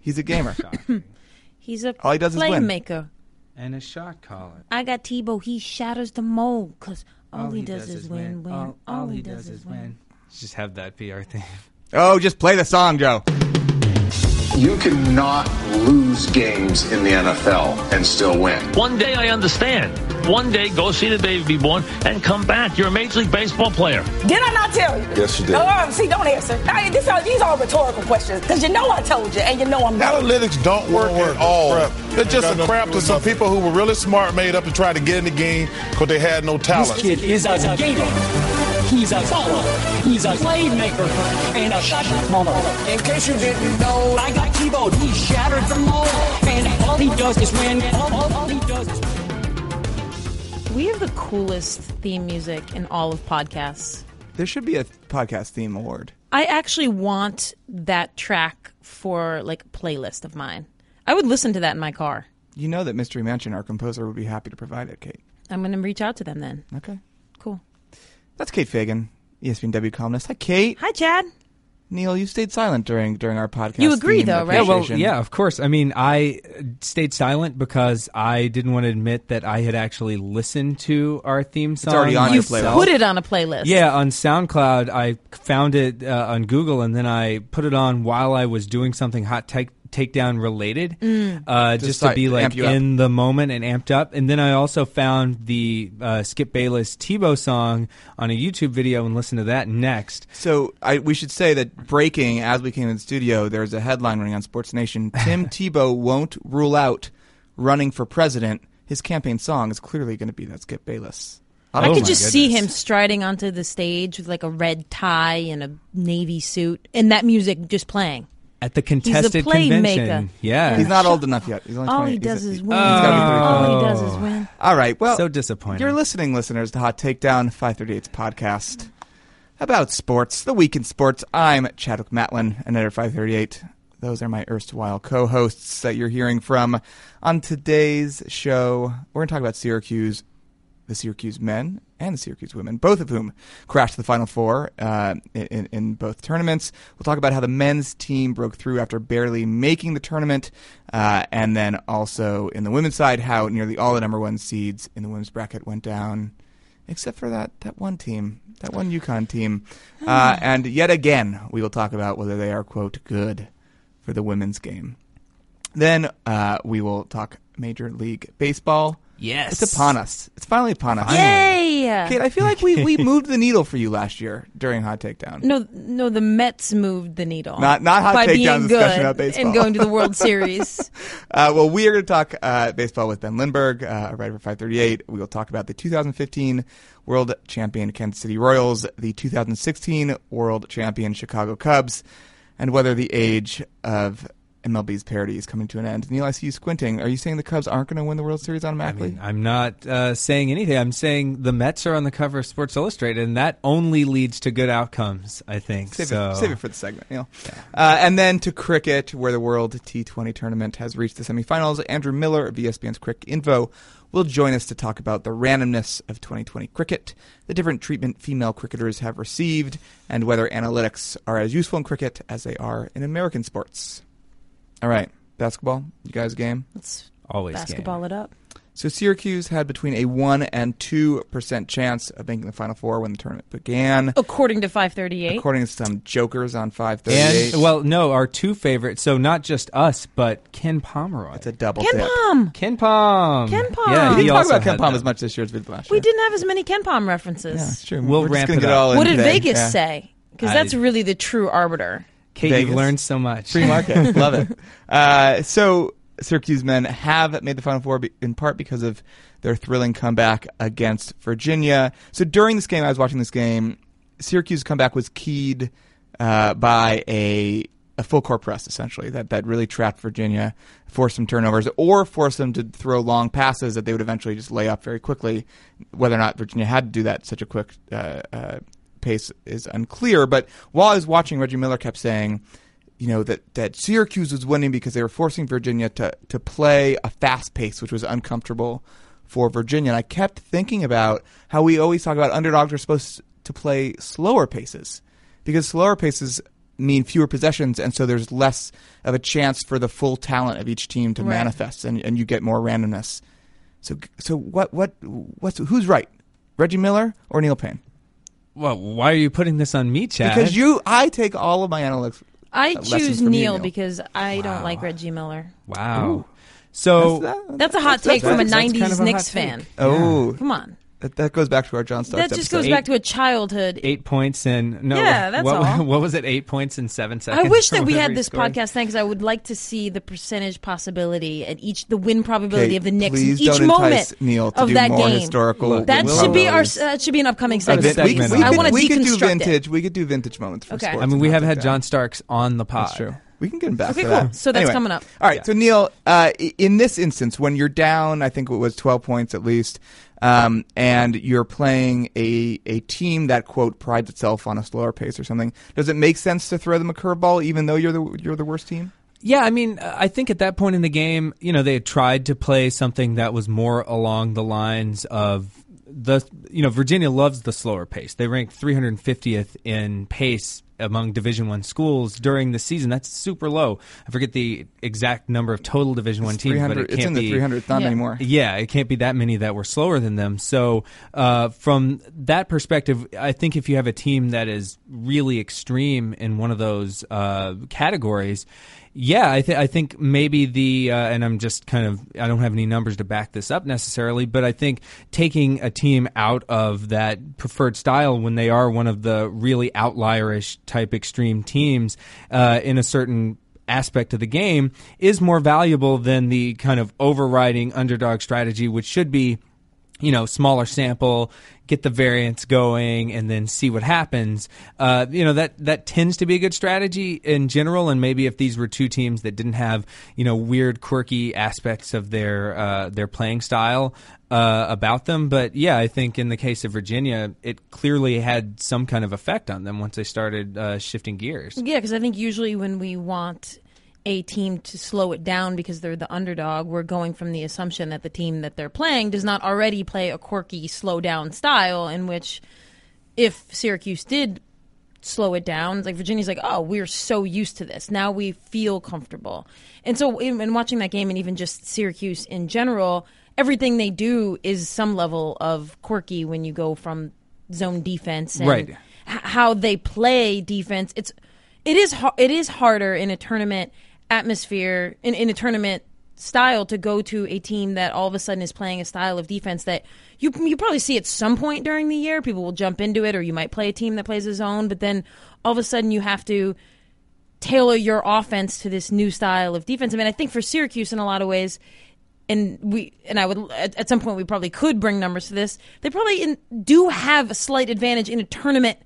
He's a gamer. He's a All he does is win. playmaker. And a shot caller. I got Tebow. He shatters the mold because all he does is win. All he does is win. Just have that be our theme. Oh, just play the song, Joe. You cannot lose games in the NFL and still win. One day I understand. One day go see the baby be born and come back. You're a Major League Baseball player. Did I not tell you? Yes, you did. See, don't answer. These are rhetorical questions because you know I told you and you know I'm not. Analytics don't work at all. They're just a crap to some people who were really smart, made up to try to get in the game because they had no talent. This kid is a gamer. He's a baller. He's a playmaker and a shot caller. In case you didn't know, I got Tebow. He shattered the mold, and all he does is win. All he does is win. We have the coolest theme music in all of podcasts. There should be a podcast theme award. I actually want that track for like a playlist of mine. I would listen to that in my car. You know that Mystery Mansion, our composer, would be happy to provide it, Kate. I'm going to reach out to them then. Okay. Cool. That's Kate Fagan, ESPNW columnist. Hi, Kate. Hi, Chad. Neil, you stayed silent during our podcast. You agree, theme though, right? appreciation. Yeah, of course. I mean, I stayed silent because I didn't want to admit that I had actually listened to our theme song. It's already on You your playlist. put it on a playlist. Yeah, on SoundCloud. I found it on Google, and then I put it on while I was doing something hot takedown related, just to be like in the moment and amped up. And then I also found the Skip Bayless Tebow song on a YouTube video and listened to that next. So we should say that breaking, as we came in the studio, there's a headline running on Sports Nation. Tim Tebow won't rule out running for president. His campaign song is clearly going to be that Skip Bayless. I could just see him striding onto the stage with like a red tie and a navy suit and that music just playing. At the contested convention. Yeah. He's not old enough yet. He's only 20. All he does is win. All he does is win. All right. Well, so disappointing. You're listening, listeners, to Hot Takedown, 538's podcast about sports, the week in sports. I'm Chadwick Matlin, and editor 538. Those are my erstwhile co-hosts that you're hearing from. On today's show, we're going to talk about Syracuse, the Syracuse men and the Syracuse women, both of whom crashed the Final Four in both tournaments. We'll talk about how the men's team broke through after barely making the tournament, and then also in the women's side, how nearly all the number one seeds in the women's bracket went down, except for that one team, that one UConn team. And yet again, we will talk about whether they are, quote, good for the women's game. Then we will talk Major League Baseball. Yes. It's upon us. It's finally upon us. Yay! Kate, I feel like we moved the needle for you last year during Hot Takedown. No, the Mets moved the needle. Not Hot by Takedown being discussion good about baseball. and going to the World Series. Well, we are going to talk baseball with Ben Lindbergh, a writer for 538. We will talk about the 2015 World Champion Kansas City Royals, the 2016 World Champion Chicago Cubs, and whether the age of MLB's parody is coming to an end. Neil, I see you squinting. Are you saying the Cubs aren't going to win the World Series automatically? I mean, I'm not saying anything. I'm saying the Mets are on the cover of Sports Illustrated, and that only leads to good outcomes, I think. Save it for the segment, Neil. Yeah. And then to cricket, where the World T20 tournament has reached the semifinals. Andrew Miller of ESPN's Cricket Info will join us to talk about the randomness of 2020 cricket, the different treatment female cricketers have received, and whether analytics are as useful in cricket as they are in American sports. All right, basketball, you guys game? Let's always basketball game. it up. So Syracuse had between a 1 and 2% chance of making the Final Four when the tournament began. According to 538. According to some jokers on 538. And, well, no, our two favorites, so not just us, but Ken Pomeroy. It's a double Ken dip. Pom. Ken Pom. Ken Pom. Yeah, We didn't talk also about Ken had Pom that. as much this year as we did last year. We didn't have as many Ken Pom references. Yeah, it's true. We'll We're just ramp gonna it get up. all in What did today. Vegas Yeah. say? Because that's really the true arbiter. Kate, Vegas? you've learned so much. Free market. Love it. So Syracuse men have made the Final Four in part because of their thrilling comeback against Virginia. So during this game, I was watching this game, Syracuse's comeback was keyed by a full court press, essentially, that really trapped Virginia, forced some turnovers, or forced them to throw long passes that they would eventually just lay up very quickly. Whether or not Virginia had to do that at such a quick pace is unclear. But while I was watching, Reggie Miller kept saying, you know, that Syracuse was winning because they were forcing Virginia to play a fast pace, which was uncomfortable for Virginia. And I kept thinking about how we always talk about underdogs are supposed to play slower paces, because slower paces mean fewer possessions, and so there's less of a chance for the full talent of each team to manifest, and you get more randomness. So who's right, Reggie Miller or Neil Payne? Well, why are you putting this on me, Chad? Because I take all of my analytics. I choose Neil because I don't like Reggie Miller. Wow. Ooh. So that's a hot take from a 90s kind of a Knicks hot take. fan. Oh. Come on. That goes back to our John Starks That just episode. goes back to a childhood. 8 points and that's all. What was it? 8 points in 7 seconds. I wish that we Whatever had he this scored. podcast then, because I would like to see the percentage possibility at the win probability of the Knicks in please each don't moment entice Neil to of do that more game. historical. That win should be probabilities. that should be an upcoming segment. segment I want to we could do deconstruct vintage. it. We could do vintage moments for Okay. sports. I mean, and we not have take had that. John Starks on the pod. That's true. We can get him back Okay, for cool. that. So that's Anyway. coming up. All right. So Neil, in this instance, when you're down, I think it was 12 points at least, and you're playing a team that, quote, prides itself on a slower pace or something, does it make sense to throw them a curveball even though you're the worst team? Yeah, I mean, I think at that point in the game, they had tried to play something that was more along the lines of Virginia loves the slower pace. They ranked 350th in pace among Division I schools during the season. That's super low. I forget the exact number of total Division I teams, but it can't it's in the 300th, not anymore. Yeah, it can't be that many that were slower than them. So from that perspective, I think if you have a team that is really extreme in one of those categories, yeah, I think maybe and I'm just I don't have any numbers to back this up necessarily, but I think taking a team out of that preferred style when they are one of the really outlierish type extreme teams in a certain aspect of the game is more valuable than the kind of overriding underdog strategy, which should be, smaller sample, get the variance going, and then see what happens. That tends to be a good strategy in general. And maybe if these were two teams that didn't have, weird, quirky aspects of their playing style about them. But yeah, I think in the case of Virginia, it clearly had some kind of effect on them once they started shifting gears. Yeah, because I think usually when we want a team to slow it down because they're the underdog, we're going from the assumption that the team that they're playing does not already play a quirky slow down style, in which if Syracuse did slow it down, it's like Virginia's like, oh, we're so used to this. Now we feel comfortable. And so in watching that game, and even just Syracuse in general, everything they do is some level of quirky when you go from zone defense and right. How they play defense. It is harder in a tournament atmosphere, in a tournament style, to go to a team that all of a sudden is playing a style of defense that you probably see at some point during the year. People will jump into it, or you might play a team that plays a zone, but then all of a sudden you have to tailor your offense to this new style of defense. I mean, I think for Syracuse in a lot of ways, and I would at some point we probably could bring numbers to this, they probably do have a slight advantage in a tournament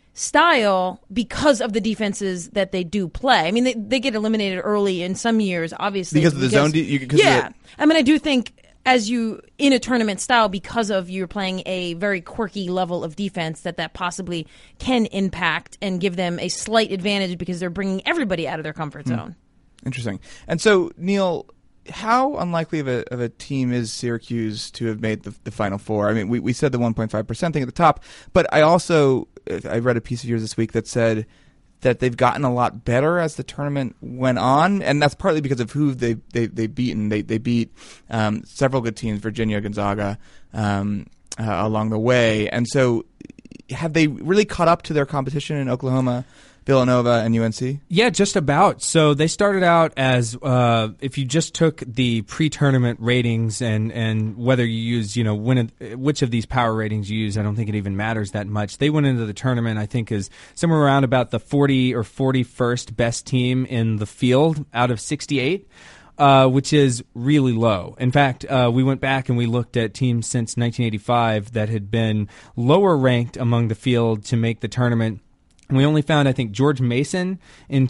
style because of the defenses that they do play. I mean, they get eliminated early in some years, obviously. Because of the zone? I mean, I do think in a tournament style, because of you're playing a very quirky level of defense, that possibly can impact and give them a slight advantage because they're bringing everybody out of their comfort zone. Interesting. And so, Neil, how unlikely of a team is Syracuse to have made the Final Four? I mean, we said the 1.5% thing at the top, but I read a piece of yours this week that said that they've gotten a lot better as the tournament went on, and that's partly because of who they've beaten. They beat several good teams, Virginia, Gonzaga, along the way. And so have they really caught up to their competition in Oklahoma, Villanova, and UNC? Yeah, just about. So they started out as, if you just took the pre-tournament ratings and whether you use, which of these power ratings you use, I don't think it even matters that much. They went into the tournament, I think, as somewhere around about the 40 or 41st best team in the field out of 68. Which is really low. In fact, we went back and we looked at teams since 1985 that had been lower ranked among the field to make the tournament. We only found, I think, George Mason in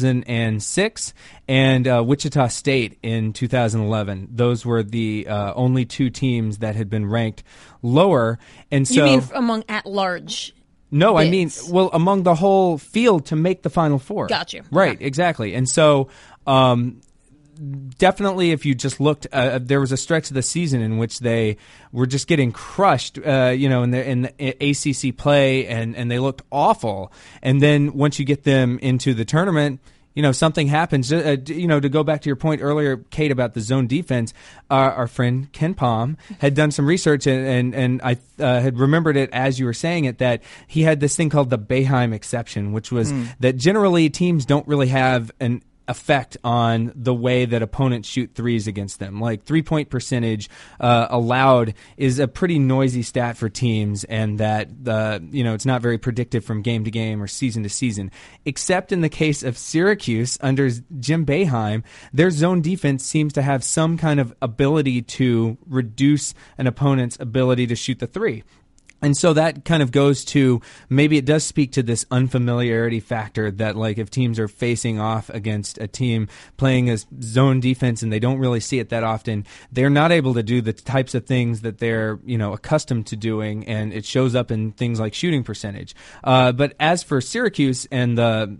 2006 and Wichita State in 2011. Those were the only two teams that had been ranked lower. And so, you mean among at-large? No, bids? I mean, well, among the whole field to make the Final Four. Got you. Right, okay. Exactly. And so definitely, if you just looked, there was a stretch of the season in which they were just getting crushed, in the ACC play, and they looked awful. And then once you get them into the tournament, something happens. To go back to your point earlier, Kate, about the zone defense, our friend Ken Pom had done some research, and I had remembered it as you were saying it, that he had this thing called the Boeheim exception, which was that generally teams don't really have an effect on the way that opponents shoot threes against them. Like 3-point percentage allowed is a pretty noisy stat for teams, and that it's not very predictive from game to game or season to season. Except in the case of Syracuse under Jim Boeheim, their zone defense seems to have some kind of ability to reduce an opponent's ability to shoot the three. And so that kind of goes to, maybe it does speak to this unfamiliarity factor that, like, if teams are facing off against a team playing a zone defense and they don't really see it that often, they're not able to do the types of things that they're, accustomed to doing, and it shows up in things like shooting percentage. But as for Syracuse and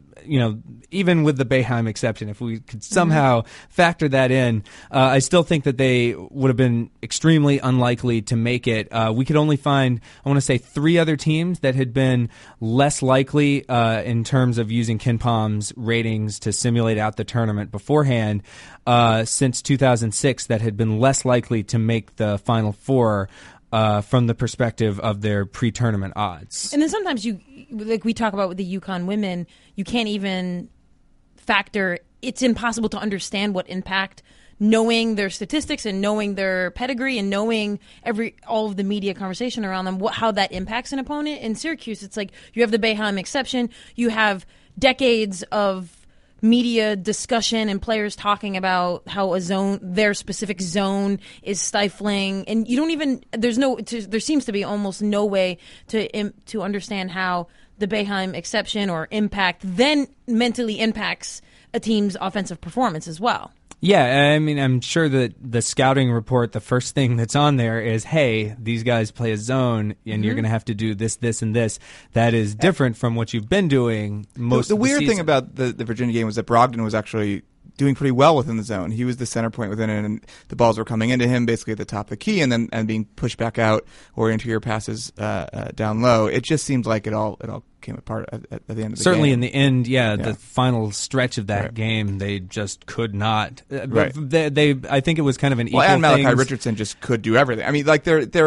even with the Boeheim exception, if we could somehow factor that in, I still think that they would have been extremely unlikely to make it. We could only find, I want to say, 3 other teams that had been less likely in terms of using Ken Pom's ratings to simulate out the tournament beforehand since 2006 that had been less likely to make the Final Four from the perspective of their pre-tournament odds. And then sometimes like we talk about with the UConn women, you can't even factor, it's impossible to understand what impact knowing their statistics and knowing their pedigree and knowing all of the media conversation around them, how that impacts an opponent. In Syracuse, it's like you have the Boeheim exception, you have decades of media discussion and players talking about how their specific zone is stifling, and you don't even, there seems to be almost no way to understand how the Boeheim exception or impact then mentally impacts a team's offensive performance as well. Yeah, I mean, I'm sure that the scouting report, the first thing that's on there is, hey, these guys play a zone, and you're going to have to do this, this, and this. That is different from what you've been doing most of the season. The weird thing about the Virginia game was that Brogdon was actually doing pretty well within the zone. He was the center point within it, and the balls were coming into him basically at the top of the key and being pushed back out or interior passes down low. It just seemed like it all came apart at the end of the game. Certainly in the end, the final stretch of that game, they just could not. Right. I think it was kind of an equal thing. And Malachi Richardson just could do everything. I mean, like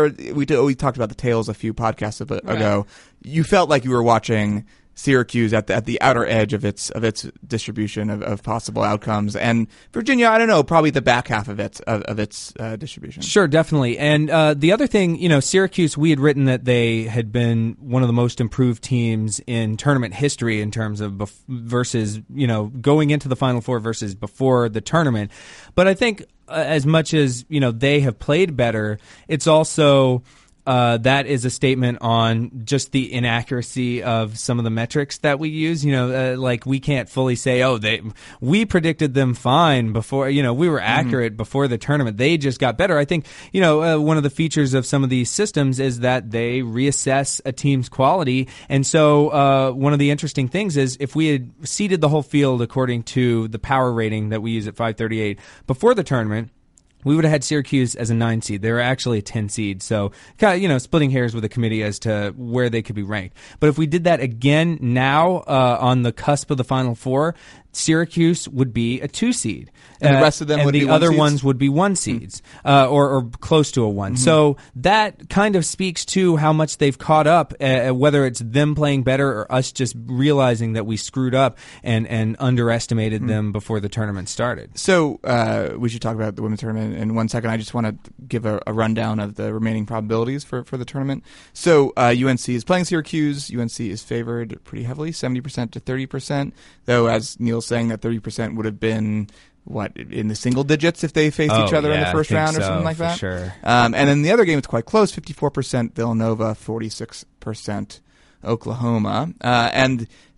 we talked about the Tails a few podcasts ago. You felt like you were watching Syracuse at the outer edge of its distribution of possible outcomes, and Virginia, I don't know, probably the back half of its distribution. Sure, definitely. And the other thing, Syracuse, we had written that they had been one of the most improved teams in tournament history in terms of versus going into the Final Four versus before the tournament. But I think as much as they have played better, it's also that is a statement on just the inaccuracy of some of the metrics that we use. Like we can't fully say, we predicted them fine before, we were accurate before the tournament. They just got better. I think, one of the features of some of these systems is that they reassess a team's quality. And so one of the interesting things is if we had seeded the whole field according to the power rating that we use at 538 before the tournament, we would have had Syracuse as a 9 seed. They were actually a 10 seed. So, splitting hairs with the committee as to where they could be ranked. But if we did that again now on the cusp of the Final Four, Syracuse would be a 2 seed. And the rest of them would be 1 seeds? And the other ones would be 1 seeds, or close to a 1. Mm-hmm. So that kind of speaks to how much they've caught up, whether it's them playing better or us just realizing that we screwed up and underestimated them before the tournament started. So we should talk about the women's tournament in 1 second. I just want to give a rundown of the remaining probabilities for the tournament. So UNC is playing Syracuse. UNC is favored pretty heavily, 70% to 30%, though as Neil's saying that 30% would have been in the single digits if they faced each other in the first round or something like that. Sure. And then the other game it's quite close, 54% Villanova, 46% Oklahoma. And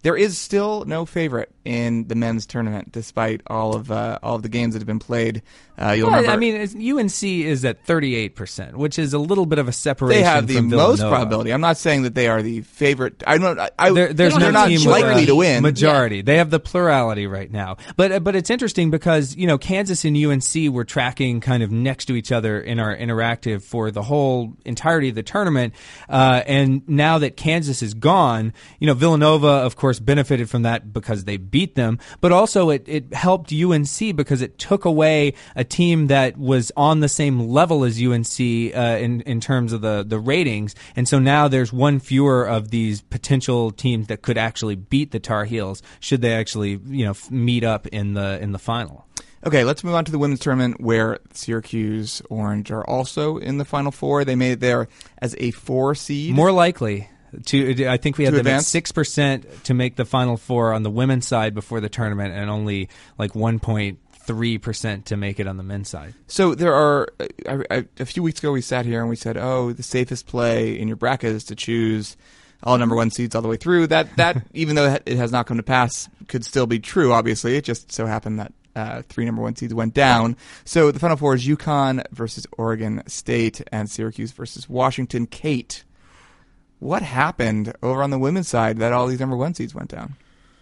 there is still no favorite in the men's tournament, despite all of the games that have been played. You'll remember, I mean, UNC is at 38%, which is a little bit of a separation. They have the from most Villanova. probability. I'm not saying that they are the favorite. I don't. There's they're no not team likely with to win. Majority. They have the plurality right now. But it's interesting because Kansas and UNC were tracking kind of next to each other in our interactive for the whole entirety of the tournament. And now that Kansas is gone, Villanova, of course, benefited from that because they beat them. But also it helped UNC because it took away a team that was on the same level as UNC in terms of the ratings. And so now there's one fewer of these potential teams that could actually beat the Tar Heels should they actually meet up in the final. Okay, let's move on to the women's tournament where Syracuse Orange are also in the Final Four. They made it there as a 4 seed. More likely. I think we had them at advance? 6% to make the Final Four on the women's side before the tournament, and only like 1.3% to make it on the men's side. So there are a few weeks ago we sat here and we said, the safest play in your bracket is to choose all number 1 seeds all the way through. That even though it has not come to pass, could still be true. Obviously, it just so happened that 3 number 1 seeds went down. So the Final Four is UConn versus Oregon State and Syracuse versus Washington. Kate, what happened over on the women's side that all these number 1 seeds went down?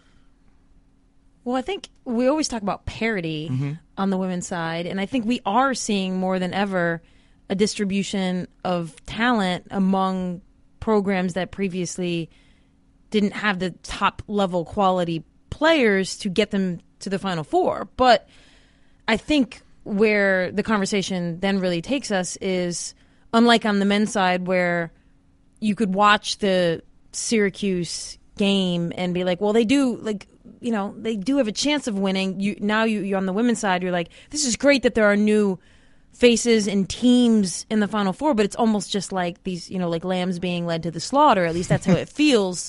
Well, I think we always talk about parity on the women's side, and I think we are seeing more than ever a distribution of talent among programs that previously didn't have the top level quality players to get them to the Final Four. But I think where the conversation then really takes us is, unlike on the men's side where you could watch the Syracuse game and be like, well, they do have a chance of winning. You're on the women's side, you're like, this is great that there are new faces and teams in the Final Four, but it's almost just like these, like lambs being led to the slaughter. At least that's how it feels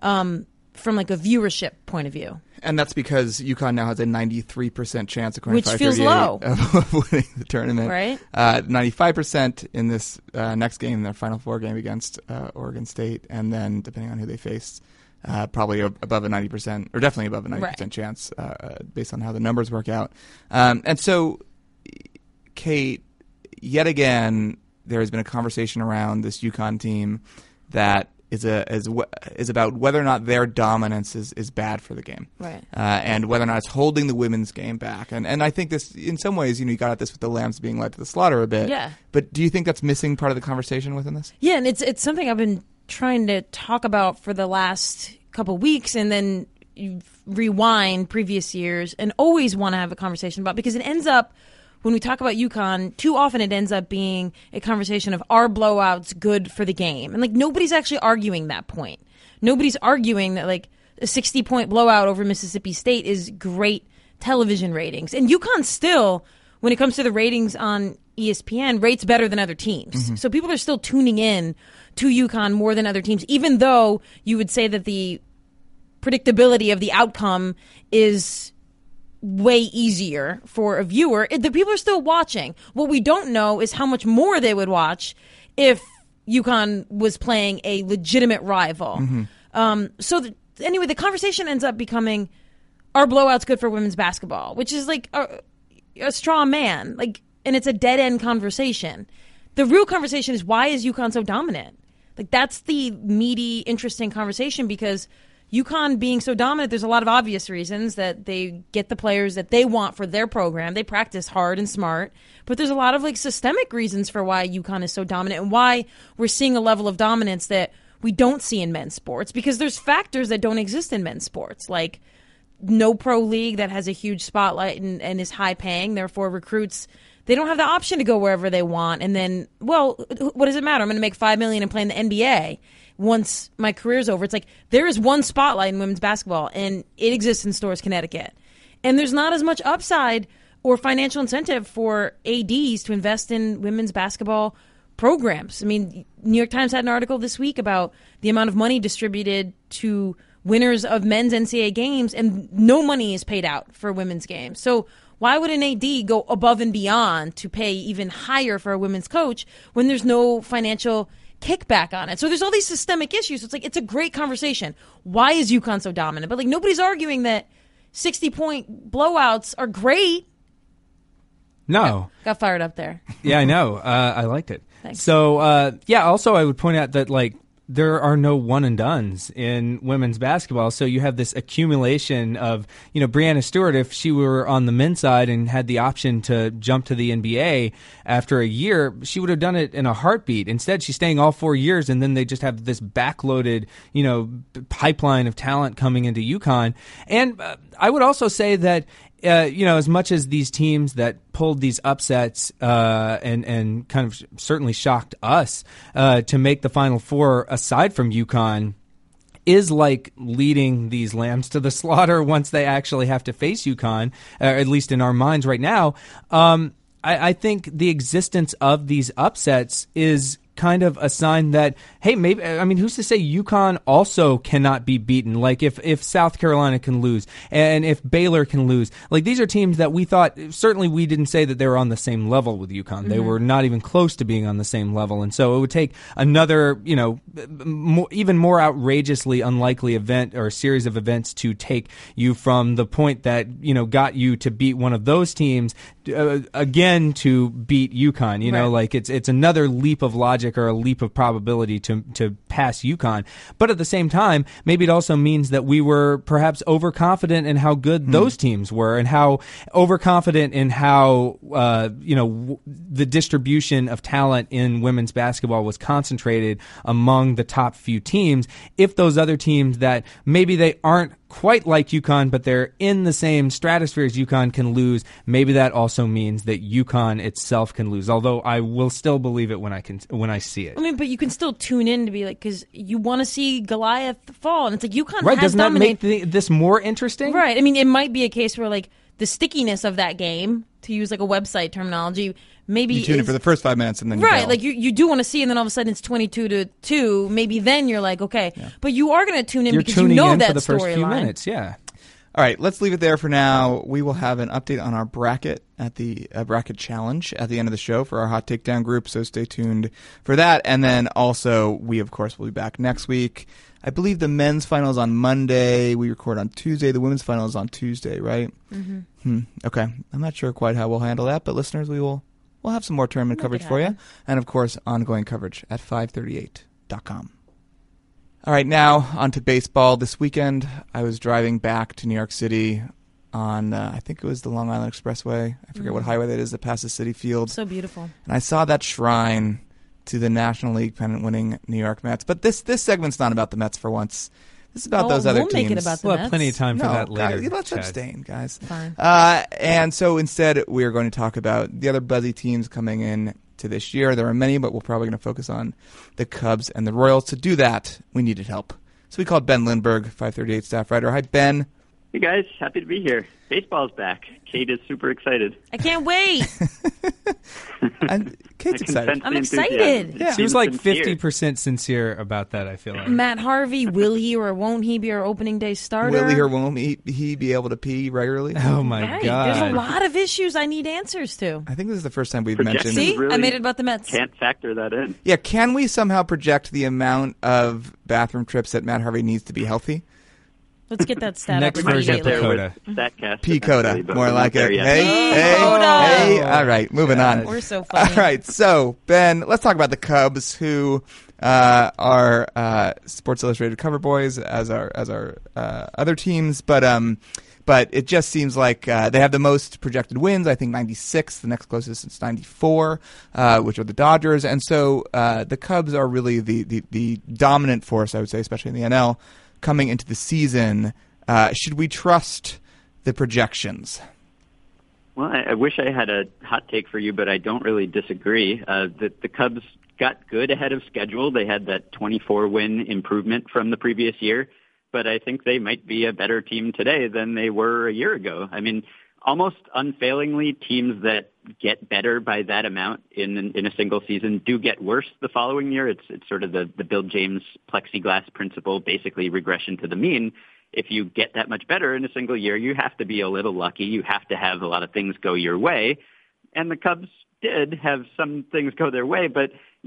from like a viewership point of view. And that's because UConn now has a 93% chance, according to 538, feels low, of winning the tournament. Right? 95% in this next game, their Final Four game against Oregon State, and then depending on who they face, probably above a 90%, or definitely above a 90% chance, based on how the numbers work out. And so, Kate, yet again, there has been a conversation around this UConn team that is about whether or not their dominance is bad for the game, right? And whether or not it's holding the women's game back. And I think this, in some ways, you got at this with the lambs being led to the slaughter a bit. Yeah. But do you think that's missing part of the conversation within this? Yeah, and it's something I've been trying to talk about for the last couple weeks, and then you rewind previous years and always want to have a conversation about, because it ends up, when we talk about UConn, too often it ends up being a conversation of, are blowouts good for the game? And nobody's actually arguing that point. Nobody's arguing that a 60-point blowout over Mississippi State is great television ratings. And UConn still, when it comes to the ratings on ESPN, rates better than other teams. So people are still tuning in to UConn more than other teams, even though you would say that the predictability of the outcome is way easier for a viewer. The people are still watching. What we don't know is how much more they would watch if UConn was playing a legitimate rival. Anyway, the conversation ends up becoming, are blowouts good for women's basketball? Which is a straw man. And it's a dead-end conversation. The real conversation is, why is UConn so dominant? That's the meaty, interesting conversation, because UConn being so dominant, there's a lot of obvious reasons that they get the players that they want for their program. They practice hard and smart. But there's a lot of systemic reasons for why UConn is so dominant and why we're seeing a level of dominance that we don't see in men's sports, because there's factors that don't exist in men's sports, like no pro league that has a huge spotlight and is high paying. Therefore, recruits, they don't have the option to go wherever they want. And then, well, what does it matter? I'm going to make $5 million and play in the NBA once my career's over. It's there is one spotlight in women's basketball, and it exists in Storrs, Connecticut. And there's not as much upside or financial incentive for ADs to invest in women's basketball programs. I mean, New York Times had an article this week about the amount of money distributed to winners of men's NCAA games, and no money is paid out for women's games. So why would an AD go above and beyond to pay even higher for a women's coach when there's no financial kickback on it. So there's all these systemic issues. It's like, it's a great conversation. Why is UConn so dominant? But like, nobody's arguing that 60-point blowouts are great. No. Got fired up there. Yeah, I know. I liked it. Thanks. So, also I would point out that, like, there are no one and dones in women's basketball. So you have this accumulation of, Breanna Stewart, if she were on the men's side and had the option to jump to the NBA after a year, she would have done it in a heartbeat. Instead, she's staying all 4 years, and then they just have this backloaded, pipeline of talent coming into UConn. And I would also say that as much as these teams that pulled these upsets and kind of certainly shocked us to make the Final Four, aside from UConn, is like leading these lambs to the slaughter once they actually have to face UConn, at least in our minds right now. I think the existence of these upsets is kind of a sign that, hey, maybe, who's to say UConn also cannot be beaten? Like if South Carolina can lose and if Baylor can lose, like these are teams that we thought, certainly we didn't say that they were on the same level with UConn. Mm-hmm. They were not even close to being on the same level. And so it would take another, even more outrageously unlikely event or series of events to take you from the point that, got you to beat one of those teams again to beat UConn. Right. Like it's another leap of logic or a leap of probability to pass UConn. But at the same time, maybe it also means that we were perhaps overconfident in how good those teams were and how overconfident in how, the distribution of talent in women's basketball was concentrated among the top few teams. If those other teams that maybe they aren't quite like UConn, but they're in the same stratosphere as UConn can lose, maybe that also means that UConn itself can lose. Although I will still believe it when I see it. But you can still tune in to be like, because you want to see Goliath fall, and it's like UConn right? has Doesn't that dominated. make this more interesting? Right. It might be a case where like the stickiness of that game, to use like a website terminology, maybe you tune in for the first 5 minutes and then right, like you do want to see, and then all of a sudden it's 22-2. Maybe then you're like, okay, but you are going to tune in You're because tuning you know in that for the first few storyline. minutes. Yeah. All right, let's leave it there for now. We will have an update on our bracket at the bracket challenge at the end of the show for our Hot Takedown group, so stay tuned for that. And then also, we, of course, will be back next week. I believe the men's final is on Monday. We record on Tuesday. The women's final is on Tuesday, right? Mm-hmm. Okay. I'm not sure quite how we'll handle that, but listeners, we'll have some more tournament coverage for you. And, of course, ongoing coverage at 538.com. All right, now on to baseball. This weekend, I was driving back to New York City on, I think it was the Long Island Expressway. I forget what highway that is that passes Citi Field. So beautiful. And I saw that shrine to the National League pennant-winning New York Mets. But this segment's not about the Mets for once. This is about those other teams. We'll make it about the We'll Mets. have plenty of time for that later. Guys, let's Chad. abstain, guys. Fine. And so instead, we are going to talk about the other buzzy teams coming in to this year. There are many, but we're probably going to focus on the Cubs and the Royals. To do that, we needed help. So we called Ben Lindbergh, 538 staff writer. Hi, Ben. Hey, guys. Happy to be here. Baseball's back. Kate is super excited. I can't wait. Kate's excited. I'm excited. Yeah. She was like 50% sincere about that, I feel like. Matt Harvey, will he or won't he be our opening day starter? Will he or won't he be able to pee regularly? Oh, my God. There's a lot of issues I need answers to. I think this is the first time we've Projections mentioned... See? really I made it about the Mets. Can't factor that in. Yeah, can we somehow project the amount of bathroom trips that Matt Harvey needs to be healthy? Let's get that stat Next up version immediately. of With StatCast P-Coda, eventually, but more we're like not there it. yet. Hey. All right, moving on. We're so funny. All right, so, Ben, let's talk about the Cubs, who are Sports Illustrated cover boys as our other teams, but it just seems like they have the most projected wins. I think 96. The next closest is 94, which are the Dodgers. And so the Cubs are really the dominant force, I would say, especially in the NL, coming into the season. Should we trust the projections? Well, I wish I had a hot take for you, but I don't really disagree. The Cubs got good ahead of schedule. They had that 24-win improvement from the previous year. But I think they might be a better team today than they were a year ago. I mean, almost unfailingly, teams that get better by that amount in a single season do get worse the following year. It's sort of the Bill James plexiglass principle, basically regression to the mean. If you get that much better in a single year, you have to be a little lucky. You have to have a lot of things go your way. And the Cubs did have some things go their way, but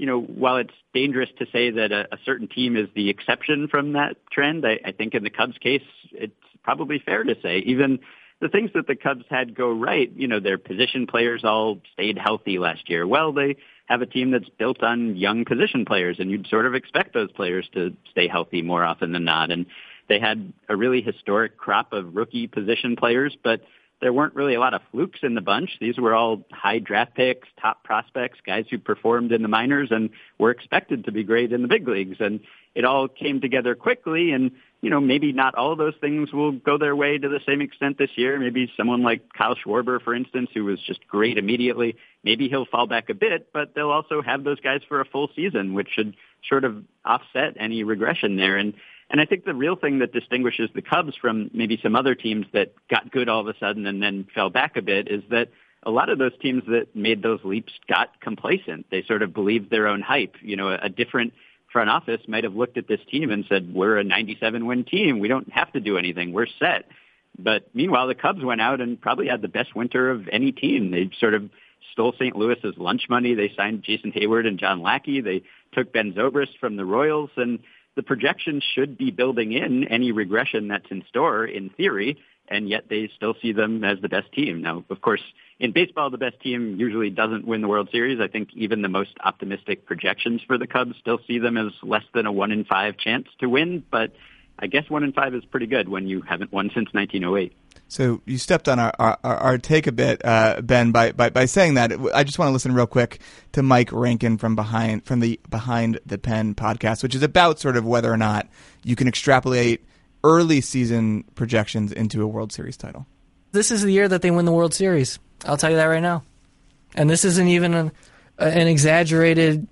while it's dangerous to say that a certain team is the exception from that trend, I think in the Cubs case, it's probably fair to say even the things that the Cubs had go right, their position players all stayed healthy last year. Well, they have a team that's built on young position players, and you'd sort of expect those players to stay healthy more often than not. And they had a really historic crop of rookie position players, but there weren't really a lot of flukes in the bunch. These were all high draft picks, top prospects, guys who performed in the minors and were expected to be great in the big leagues. And it all came together quickly. And, maybe not all of those things will go their way to the same extent this year. Maybe someone like Kyle Schwarber, for instance, who was just great immediately, maybe he'll fall back a bit, but they'll also have those guys for a full season, which should sort of offset any regression there. And I think the real thing that distinguishes the Cubs from maybe some other teams that got good all of a sudden and then fell back a bit is that a lot of those teams that made those leaps got complacent. They sort of believed their own hype. A different front office might have looked at this team and said, we're a 97-win team. We don't have to do anything. We're set. But meanwhile, the Cubs went out and probably had the best winter of any team. They sort of stole St. Louis's lunch money. They signed Jason Hayward and John Lackey. They took Ben Zobrist from the Royals, and the projections should be building in any regression that's in store in theory, and yet they still see them as the best team. Now, of course, in baseball, the best team usually doesn't win the World Series. I think even the most optimistic projections for the Cubs still see them as less than a 1 in 5 chance to win, but I guess 1 in 5 is pretty good when you haven't won since 1908. So you stepped on our take a bit, Ben, by saying that. I just want to listen real quick to Mike Rankin from the Behind the Pen podcast, which is about sort of whether or not you can extrapolate early season projections into a World Series title. This is the year that they win the World Series. I'll tell you that right now. And this isn't even an exaggerated,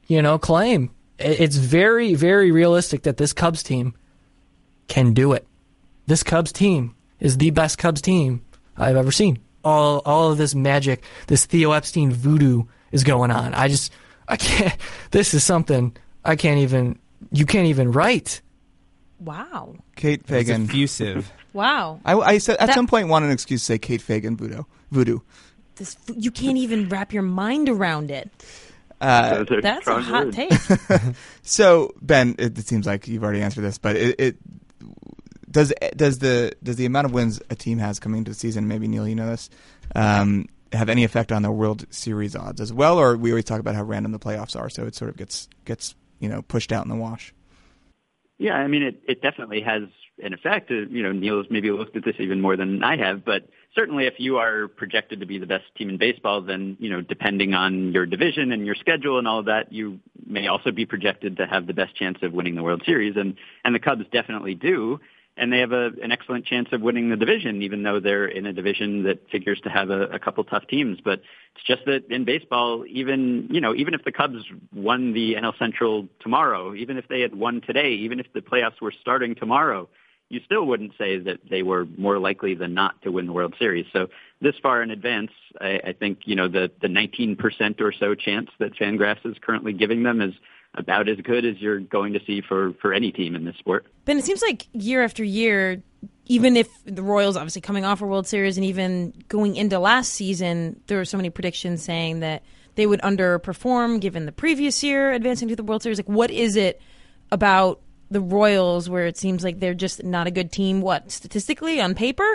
claim. It's very, very realistic that this Cubs team can do it. This Cubs team is the best Cubs team I've ever seen. All of this magic, this Theo Epstein voodoo is going on. I can't, this is something you can't even write. Wow. Kate Fagan. That's effusive. Wow. I said at some point wanted an excuse to say Kate Fagan voodoo. You can't even wrap your mind around it. That's a hot word. take. So, Ben, it seems like you've already answered this, but does the amount of wins a team has coming into the season, maybe Neil, you know this, have any effect on the World Series odds as well? Or we always talk about how random the playoffs are, so it sort of gets pushed out in the wash. Yeah, I mean, it definitely has an effect. Neil's maybe looked at this even more than I have, but certainly if you are projected to be the best team in baseball, then, depending on your division and your schedule and all of that, you may also be projected to have the best chance of winning the World Series. And the Cubs definitely do. And they have an excellent chance of winning the division, even though they're in a division that figures to have a couple tough teams. But it's just that in baseball, even if the Cubs won the NL Central tomorrow, even if they had won today, even if the playoffs were starting tomorrow, you still wouldn't say that they were more likely than not to win the World Series. So this far in advance, I think, the 19% or so chance that Fangraphs is currently giving them is about as good as you're going to see for any team in this sport. Ben, it seems like year after year, even if the Royals obviously coming off a World Series and even going into last season, there were so many predictions saying that they would underperform given the previous year advancing to the World Series. Like, what is it about the Royals where it seems like they're just not a good team, statistically, on paper?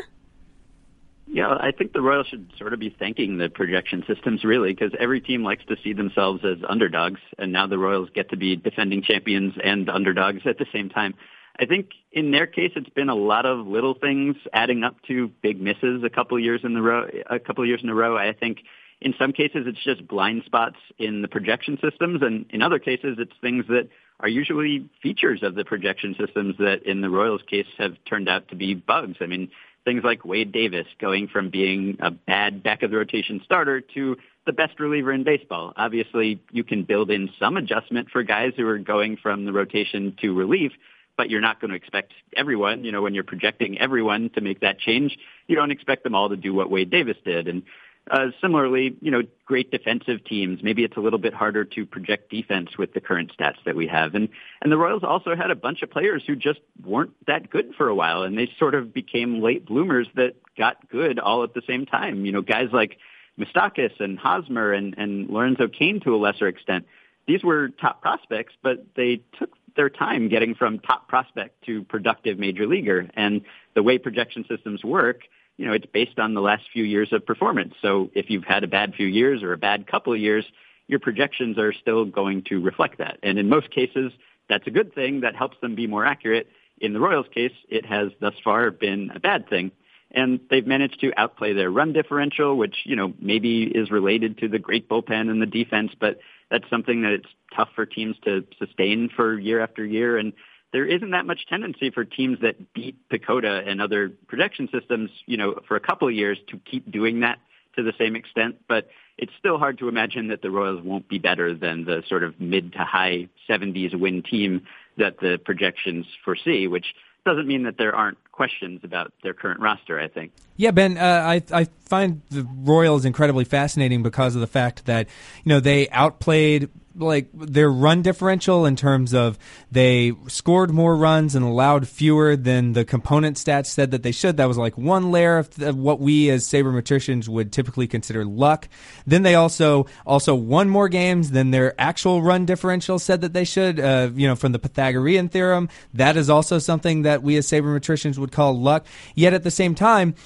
Yeah, I think the Royals should sort of be thanking the projection systems, really, because every team likes to see themselves as underdogs, and now the Royals get to be defending champions and underdogs at the same time. I think in their case, it's been a lot of little things adding up to big misses a couple years in a row. I think in some cases it's just blind spots in the projection systems, and in other cases it's things that are usually features of the projection systems that in the Royals case have turned out to be bugs. I mean, things like Wade Davis going from being a bad back-of-the-rotation starter to the best reliever in baseball. Obviously, you can build in some adjustment for guys who are going from the rotation to relief, but you're not going to expect everyone, when you're projecting everyone to make that change, you don't expect them all to do what Wade Davis did. And similarly, great defensive teams, maybe it's a little bit harder to project defense with the current stats that we have. And the Royals also had a bunch of players who just weren't that good for a while, and they sort of became late bloomers that got good all at the same time. Guys like Moustakas and Hosmer and Lorenzo Cain to a lesser extent, these were top prospects, but they took their time getting from top prospect to productive major leaguer. And the way projection systems work, it's based on the last few years of performance. So if you've had a bad few years or a bad couple of years, your projections are still going to reflect that. And in most cases, that's a good thing. That helps them be more accurate. In the Royals' case, it has thus far been a bad thing. And they've managed to outplay their run differential, which, maybe is related to the great bullpen and the defense, but that's something that it's tough for teams to sustain for year after year. And there isn't that much tendency for teams that beat PECOTA and other projection systems, for a couple of years to keep doing that to the same extent. But it's still hard to imagine that the Royals won't be better than the sort of mid to high 70s win team that the projections foresee, which doesn't mean that there aren't questions about their current roster, I think. Yeah, Ben, I find the Royals incredibly fascinating because of the fact that, they outplayed their run differential in terms of they scored more runs and allowed fewer than the component stats said that they should. That was one layer of what we as sabermetricians would typically consider luck. Then they also won more games than their actual run differential said that they should, from the Pythagorean theorem. That is also something that we as sabermetricians would call luck. Yet at the same time,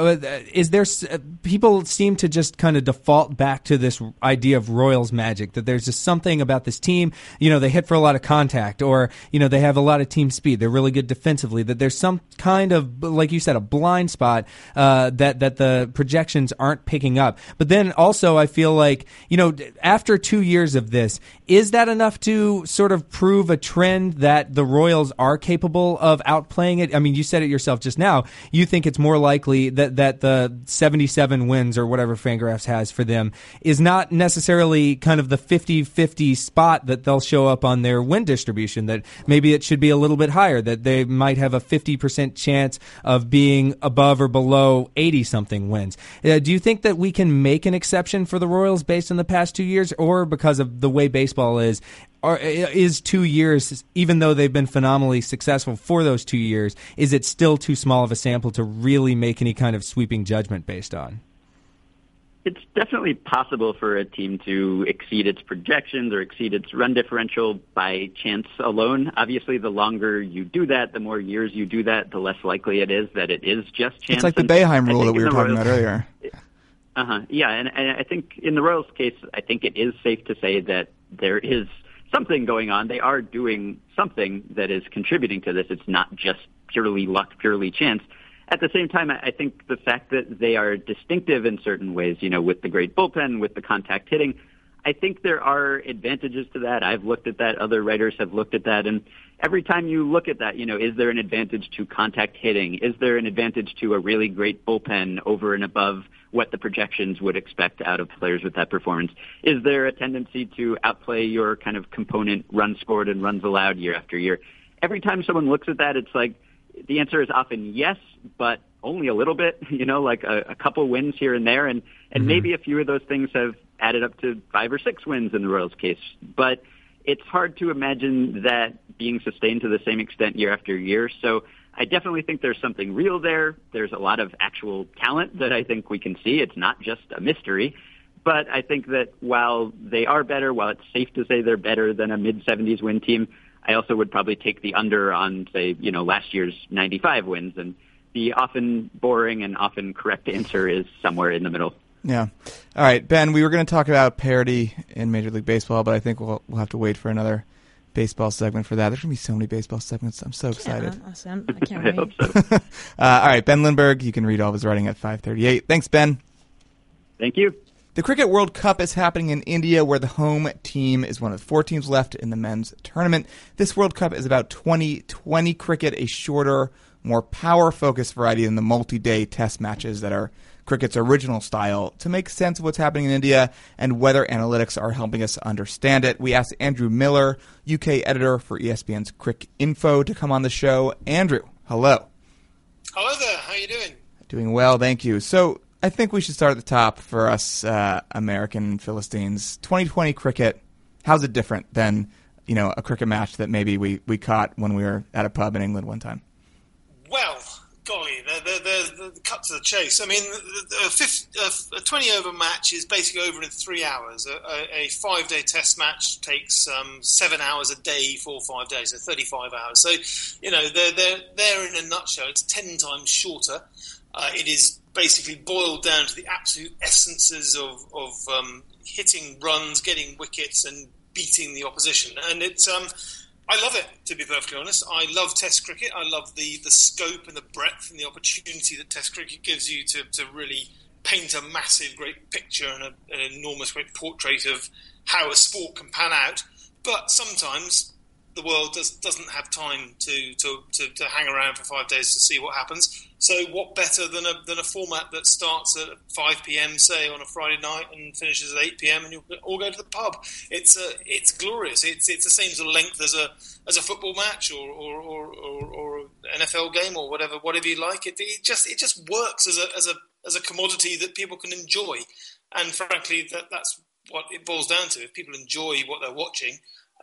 people seem to just kind of default back to this idea of Royals magic, that there's just something about this team, they hit for a lot of contact, or, they have a lot of team speed. They're really good defensively, that there's some kind of, like you said, a blind spot that the projections aren't picking up. But then also I feel like, after 2 years of this, is that enough to sort of prove a trend that the Royals are capable of outplaying it? I mean, you said it yourself just now. You think it's more likely that the 77 wins or whatever Fangraphs has for them is not necessarily kind of the 50-50 spot that they'll show up on their win distribution, that maybe it should be a little bit higher, that they might have a 50% chance of being above or below 80-something wins. Do you think that we can make an exception for the Royals based on the past 2 years, or because of the way baseball is, or is 2 years, even though they've been phenomenally successful for those 2 years, is it still too small of a sample to really make any kind of sweeping judgment based on? It's definitely possible for a team to exceed its projections or exceed its run differential by chance alone. Obviously, the longer you do that, the more years you do that, the less likely it is that it is just chance. It's like the Boeheim rule that we were talking about earlier. Yeah, and I think in the Royals' case, I think it is safe to say that there is something going on. They are doing something that is contributing to this. It's not just purely luck, purely chance. At the same time, I think the fact that they are distinctive in certain ways, with the great bullpen, with the contact hitting, I think there are advantages to that. I've looked at that. Other writers have looked at that. And every time you look at that, is there an advantage to contact hitting? Is there an advantage to a really great bullpen over and above what the projections would expect out of players with that performance? Is there a tendency to outplay your kind of component runs scored and runs allowed year after year? Every time someone looks at that, it's like, the answer is often yes, but only a little bit, like a couple wins here and there. And maybe a few of those things have added up to 5 or 6 wins in the Royals' case. But it's hard to imagine that being sustained to the same extent year after year. So I definitely think there's something real there. There's a lot of actual talent that I think we can see. It's not just a mystery. But I think that while they are better, while it's safe to say they're better than a mid-70s win team, I also would probably take the under on, say, last year's 95 wins. And the often boring and often correct answer is somewhere in the middle. Yeah. All right, Ben, we were going to talk about parity in Major League Baseball, but I think we'll have to wait for another baseball segment for that. There's going to be so many baseball segments. I'm so excited. Yeah, awesome. I can't wait. I hope so. All right, Ben Lindbergh. You can read all of his writing at 538. Thanks, Ben. Thank you. The Cricket World Cup is happening in India, where the home team is one of 4 teams left in the men's tournament. This World Cup is about 2020 cricket, a shorter, more power-focused variety than the multi-day test matches that are cricket's original style. To make sense of what's happening in India and whether analytics are helping us understand it, we asked Andrew Miller, UK editor for ESPN's Cricinfo, to come on the show. Andrew, hello. Hello there. How are you doing? Doing well, thank you. So I think we should start at the top for us American Philistines. 2020 cricket, how's it different than, a cricket match that maybe we caught when we were at a pub in England one time? Well, golly, cut to the chase. I mean, a 20-over match is basically over in 3 hours. A 5-day test match takes 7 hours a day for 5 days, so 35 hours. So, they're in a nutshell. It's 10 times shorter. It is basically boiled down to the absolute essences of hitting runs, getting wickets, and beating the opposition. And it's I love it, to be perfectly honest. I love Test cricket. I love the scope and the breadth and the opportunity that Test cricket gives you to really paint a massive, great picture and an enormous, great portrait of how a sport can pan out. But sometimes the world doesn't have time to hang around for 5 days to see what happens. So what better than a format that starts at 5 p.m, say, on a Friday night and finishes at 8 p.m, and you'll all go to the pub. It's glorious. It's the same sort of length as a football match or NFL game or whatever you like. It just works as a commodity that people can enjoy. And frankly, that's what it boils down to. If people enjoy what they're watching,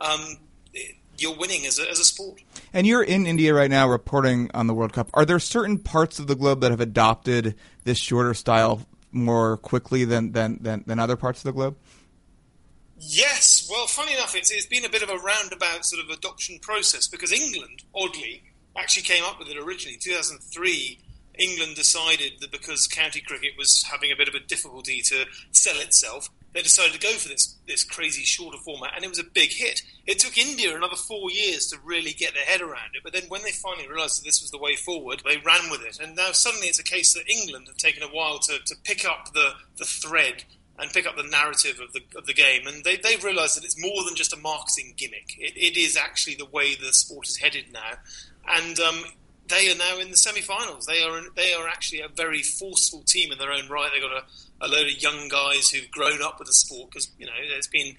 you're winning as a sport. And you're in India right now reporting on the World Cup. Are there certain parts of the globe that have adopted this shorter style more quickly than other parts of the globe? Yes. Well, funny enough, it's been a bit of a roundabout sort of adoption process because England, oddly, actually came up with it originally. In 2003, England decided that because county cricket was having a bit of a difficulty to sell itself, they decided to go for this crazy shorter format, and it was a big hit. It took India another 4 years to really get their head around it, but then when they finally realised that this was the way forward, they ran with it. And now suddenly it's a case that England have taken a while to pick up the thread and pick up the narrative of the game, and they've realised that it's more than just a marketing gimmick. It is actually the way the sport is headed now, and they are now in the semi-finals. They are actually a very forceful team in their own right. They've got a load of young guys who've grown up with the sport because it's been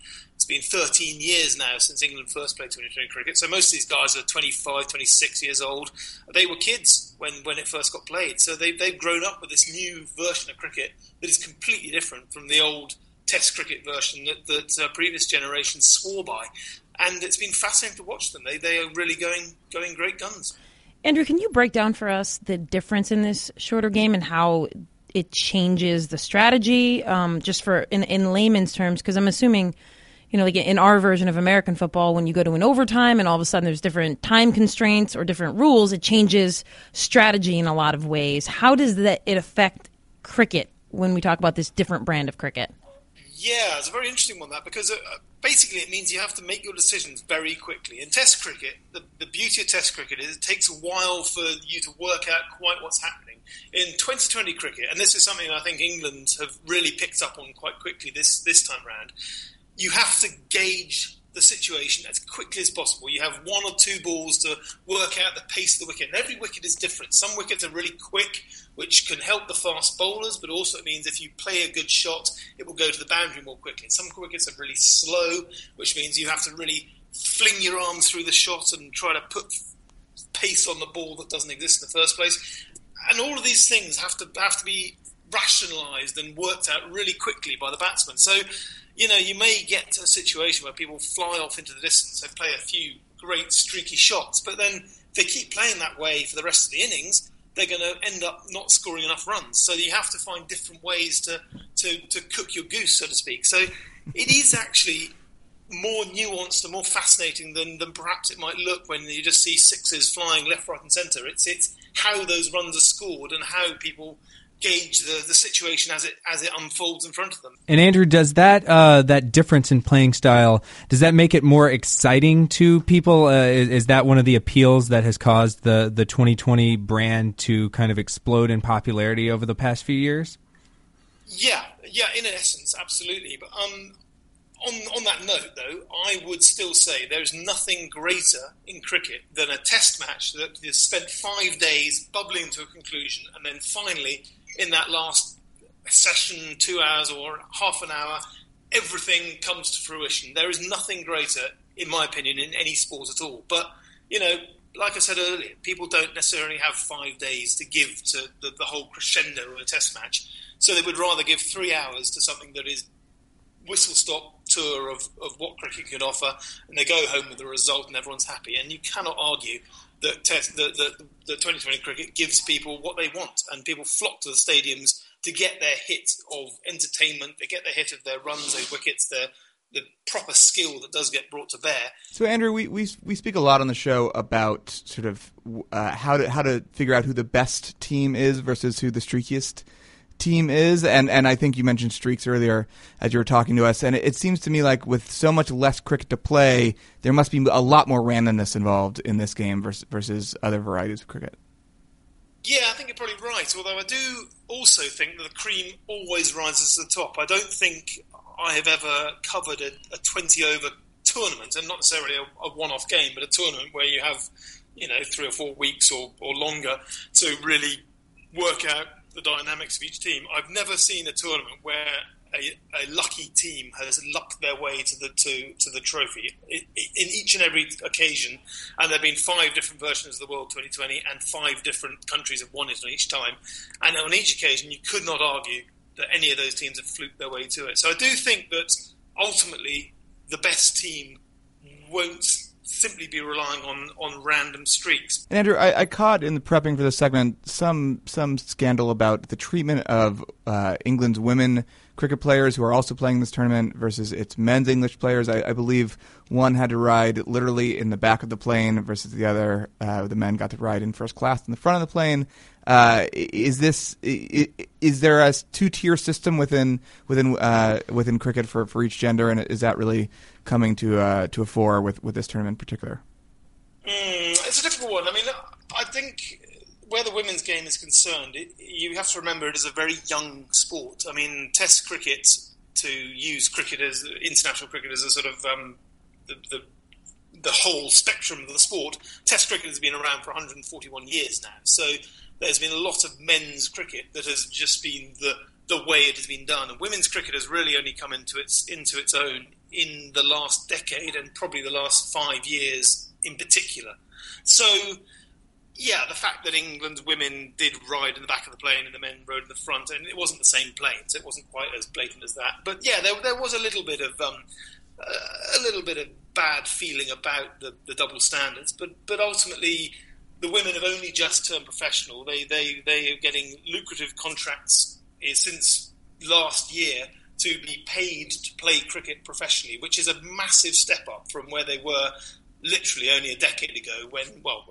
13 years now since England first played 2020 cricket. So most of these guys are 25, 26 years old. They were kids when it first got played. So they've grown up with this new version of cricket that is completely different from the old Test cricket version that previous generations swore by. And it's been fascinating to watch them. They are really going great guns. Andrew, can you break down for us the difference in this shorter game and how it changes the strategy, just for in layman's terms? Because I'm assuming, like in our version of American football, when you go to an overtime and all of a sudden there's different time constraints or different rules, it changes strategy in a lot of ways. How does it affect cricket when we talk about this different brand of cricket? Yeah, it's a very interesting one, that, because basically it means you have to make your decisions very quickly. In Test cricket, the beauty of Test cricket is it takes a while for you to work out quite what's happening. In 2020 cricket, and this is something I think England have really picked up on quite quickly this time round, you have to gauge the situation as quickly as possible. You have one or two balls to work out the pace of the wicket. And every wicket is different. Some wickets are really quick, which can help the fast bowlers, but also it means if you play a good shot, it will go to the boundary more quickly. Some wickets are really slow, which means you have to really fling your arms through the shot and try to put pace on the ball that doesn't exist in the first place. And all of these things have to be rationalised and worked out really quickly by the batsman. So, you may get to a situation where people fly off into the distance and play a few great streaky shots, but then if they keep playing that way for the rest of the innings, they're going to end up not scoring enough runs. So you have to find different ways to cook your goose, so to speak. So it is actually more nuanced and more fascinating than perhaps it might look when you just see sixes flying left, right and centre. It's how those runs are scored and how people gauge the situation as it unfolds in front of them. And Andrew, does that difference in playing style, does that make it more exciting to people? Is that one of the appeals that has caused the 2020 brand to kind of explode in popularity over the past few years? Yeah, in essence, absolutely. But on that note, though, I would still say there's nothing greater in cricket than a test match that is spent 5 days bubbling to a conclusion, and then finally, in that last session, 2 hours or half an hour, everything comes to fruition. There is nothing greater, in my opinion, in any sport at all. But, like I said earlier, people don't necessarily have 5 days to give to the whole crescendo of a test match. So they would rather give 3 hours to something that is whistle-stop tour of what cricket can offer, and they go home with the result and everyone's happy. And you cannot argue that the 2020 cricket gives people what they want, and people flock to the stadiums to get their hit of entertainment, they get their hit of their runs, their wickets, the proper skill that does get brought to bear. So, Andrew, we speak a lot on the show about sort of how to figure out who the best team is versus who the streakiest team is, and I think you mentioned streaks earlier as you were talking to us, and it seems to me like with so much less cricket to play, there must be a lot more randomness involved in this game versus other varieties of cricket. Yeah, I think you're probably right, although I do also think that the cream always rises to the top. I don't think I have ever covered a 20-over tournament, and not necessarily a one-off game, but a tournament where you have 3 or 4 weeks or longer to really work out the dynamics of each team. I've never seen a tournament where a lucky team has lucked their way to the trophy in each and every occasion, and there have been 5 different versions of the World 2020, and 5 different countries have won it on each time. And on each occasion, you could not argue that any of those teams have fluked their way to it. So I do think that ultimately the best team won't simply be relying on random streaks. And Andrew, I caught in the prepping for this segment some scandal about the treatment of England's women cricket players who are also playing this tournament versus its men's English players. I believe one had to ride literally in the back of the plane versus the other, the men got to ride in first class in the front of the plane. Is there a 2-tier system within cricket for each gender, and is that really coming to a fore with this tournament in particular? It's a difficult one. I mean, I think where the women's game is concerned, you have to remember it is a very young sport. I mean, Test cricket, to use cricket as international cricket as a sort of the whole spectrum of the sport, Test cricket has been around for 141 years now. So there's been a lot of men's cricket that has just been the way it has been done. And women's cricket has really only come into its own in the last decade, and probably the last 5 years in particular. So, yeah, the fact that England's women did ride in the back of the plane and the men rode in the front, and it wasn't the same plane, so it wasn't quite as blatant as that. But yeah, there was a little bit of bad feeling about the double standards. But ultimately, the women have only just turned professional. They are getting lucrative contracts since last year to be paid to play cricket professionally, which is a massive step up from where they were literally only a decade ago when,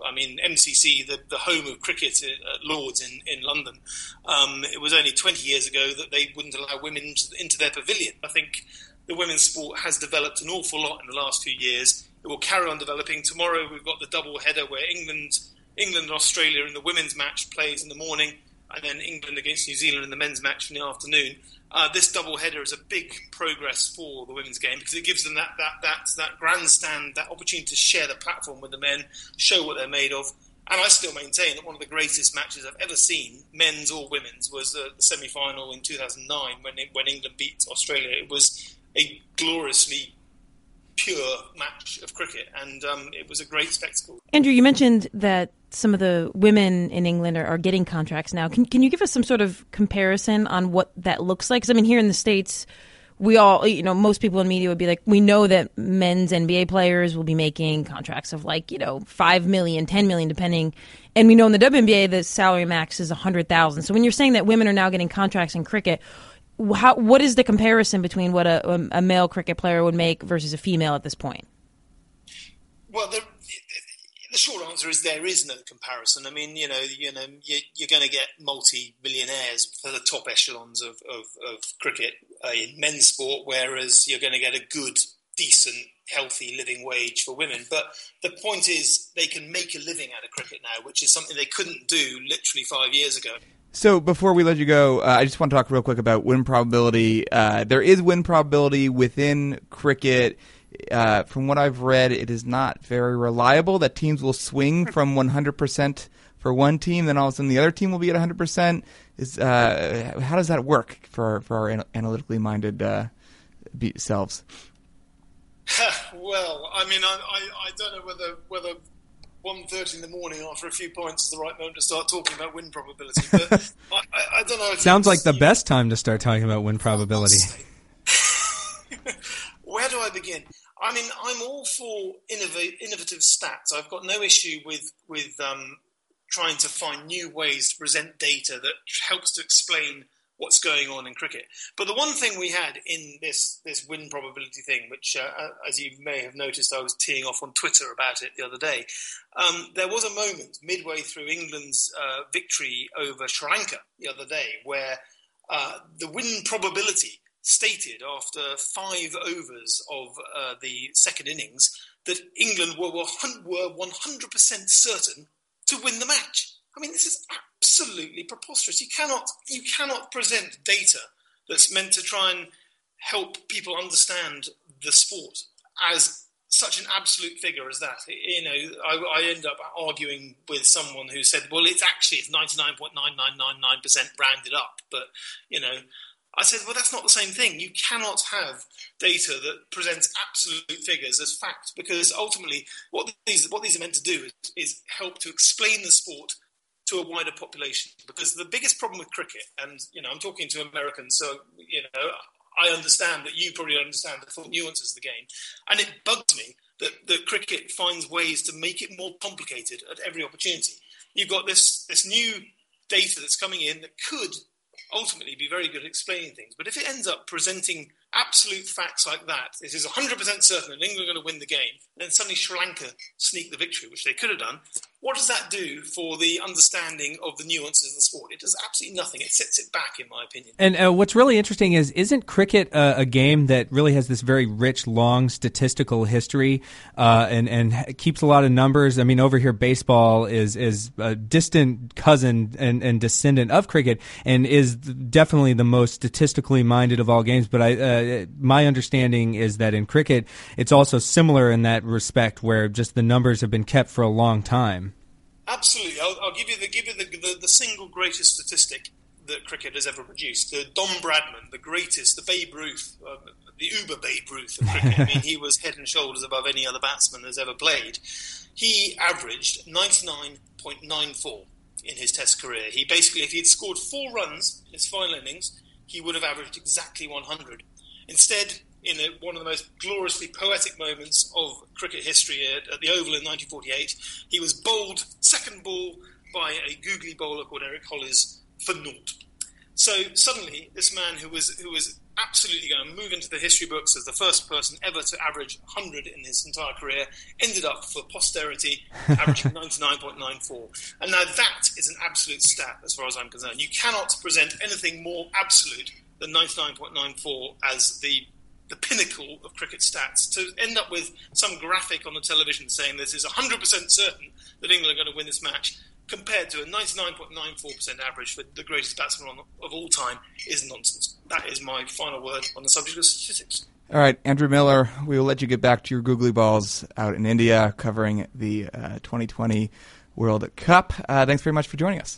MCC, the home of cricket at Lord's in London, it was only 20 years ago that they wouldn't allow women into their pavilion. I think the women's sport has developed an awful lot in the last few years. It will carry on developing. Tomorrow we've got the double header where England and Australia in the women's match plays in the morning, and then England against New Zealand in the men's match in the afternoon. This double header is a big progress for the women's game because it gives them that grandstand, that opportunity to share the platform with the men, show what they're made of. And I still maintain that one of the greatest matches I've ever seen, men's or women's, was the semi-final in 2009 when England beat Australia. It was a gloriously pure match of cricket, and it was a great spectacle. Andrew, you mentioned that some of the women in England are getting contracts now. Can you give us some sort of comparison on what that looks like? Because, I mean, here in the States, we all, most people in media would be like, we know that men's NBA players will be making contracts of $5 million, $10 million, depending. And we know in the WNBA, the salary max is $100,000. So when you're saying that women are now getting contracts in cricket, what is the comparison between what a male cricket player would make versus a female at this point? Well, the short answer is there is no comparison. I mean, you're going to get multi-millionaires for the top echelons of cricket in men's sport, whereas you're going to get a good, decent, healthy living wage for women. But the point is they can make a living out of cricket now, which is something they couldn't do literally 5 years ago. So before we let you go, I just want to talk real quick about win probability. There is win probability within cricket. From what I've read, it is not very reliable, that teams will swing from 100% for one team, then all of a sudden the other team will be at 100%. How does that work for our analytically minded selves? Well, I mean, I don't know whether 1:30 in the morning after a few points is the right moment to start talking about win probability. But I don't know. Sounds like the best time to start talking about win probability. I begin? I mean, I'm all for innovative stats. I've got no issue with trying to find new ways to present data that helps to explain what's going on in cricket. But the one thing we had in this win probability thing, which, as you may have noticed, I was teeing off on Twitter about it the other day, there was a moment midway through England's victory over Sri Lanka the other day where the win probability stated after 5 overs of the second innings that England were 100% certain to win the match. I mean, this is absolutely preposterous. You cannot present data that's meant to try and help people understand the sport as such an absolute figure as that. You know, I end up arguing with someone who said, well, it's 99.9999% rounded up. But, you know, I said, well, that's not the same thing. You cannot have data that presents absolute figures as fact, because ultimately what these are meant to do is help to explain the sport to a wider population. Because the biggest problem with cricket, and, you know, I'm talking to Americans, so, you know, I understand that you probably understand the full nuances of the game, and it bugs me that cricket finds ways to make it more complicated at every opportunity. You've got this new data that's coming in that could ultimately be very good at explaining things. But if it ends up presenting absolute facts like that, this is 100% certain that England are going to win the game, and then suddenly Sri Lanka sneak the victory, which they could have done, what does that do for the understanding of the nuances of the sport? It does absolutely nothing. It sets it back, in my opinion. And what's really interesting is, isn't cricket a game that really has this very rich, long statistical history and keeps a lot of numbers? I mean, over here, baseball is a distant cousin and descendant of cricket and is definitely the most statistically minded of all games. But my understanding is that in cricket, it's also similar in that respect, where just the numbers have been kept for a long time. Absolutely, I'll give you the single greatest statistic that cricket has ever produced. Don Bradman, the greatest, the Babe Ruth, the Uber Babe Ruth of cricket. I mean, he was head and shoulders above any other batsman that's ever played. He averaged 99.94 in his Test career. He basically, if he had scored 4 runs in his final innings, he would have averaged exactly 100. Instead, in one of the most gloriously poetic moments of cricket history at the Oval in 1948, he was bowled second ball by a googly bowler called Eric Hollis for naught. So suddenly, this man who was absolutely going to move into the history books as the first person ever to average 100 in his entire career ended up, for posterity, averaging 99.94. And now that is an absolute stat as far as I'm concerned. You cannot present anything more absolute than 99.94 as the pinnacle of cricket stats. To end up with some graphic on the television saying this is 100% certain that England are going to win this match, compared to a 99.94% average for the greatest batsman of all time, is nonsense. That is my final word on the subject of statistics. All right, Andrew Miller, we will let you get back to your googly balls out in India covering the 2020 World Cup. Thanks very much for joining us.